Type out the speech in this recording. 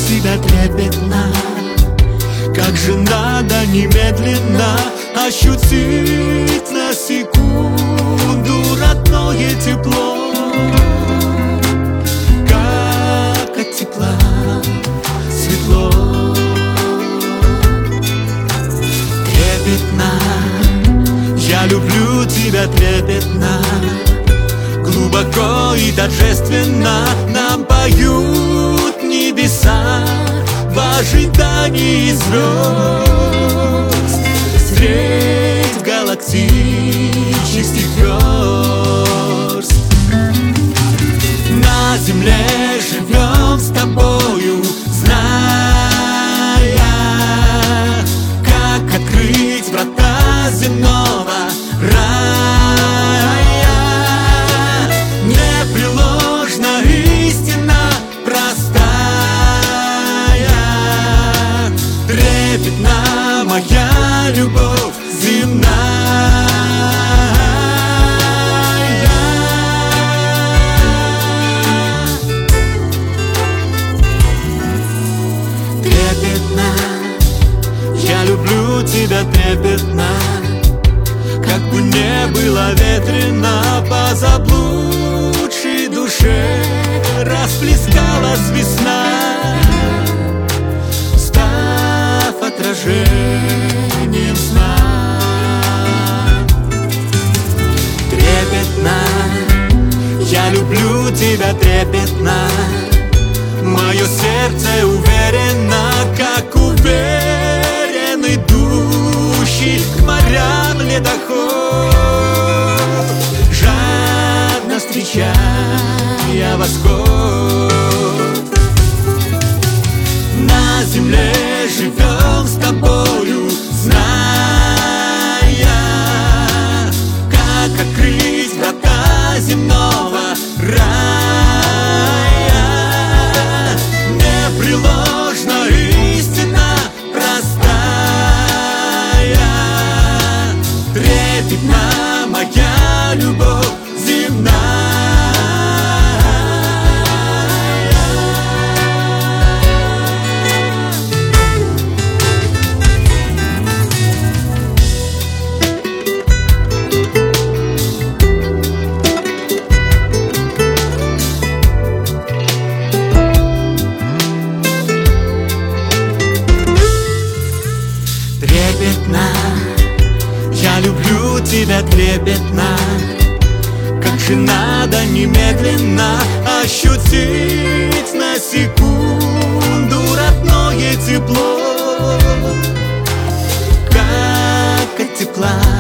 тебя трепетно, как же надо немедленно ощутить на секунду родное тепло, как от тепла светло. Трепетно, я люблю тебя трепетно, глубоко и торжественно нам поют небеса в ожидании звезд средь галактических верст. На земле живем с тобою, зная, как открыть врата земного рая. Непреложна истина простая, трепетна моя любовь земная. Трепетна, я люблю тебя трепетно, как бы не было ветрено, по заблудшей душе расплескалась весна, став отражением сна. Трепетно, я люблю тебя трепетно, мое сердце уверенно, как уверен идущий к морям ледоход, жадно встречая восход. На земле живем с тобою, зная, как открыть врата земного рая. Непреложна истина простая, трепетна моя любовь земная. Трепетно, я люблю тебя трепетно, как же надо немедленно ощутить на секунду родное тепло, как от тепла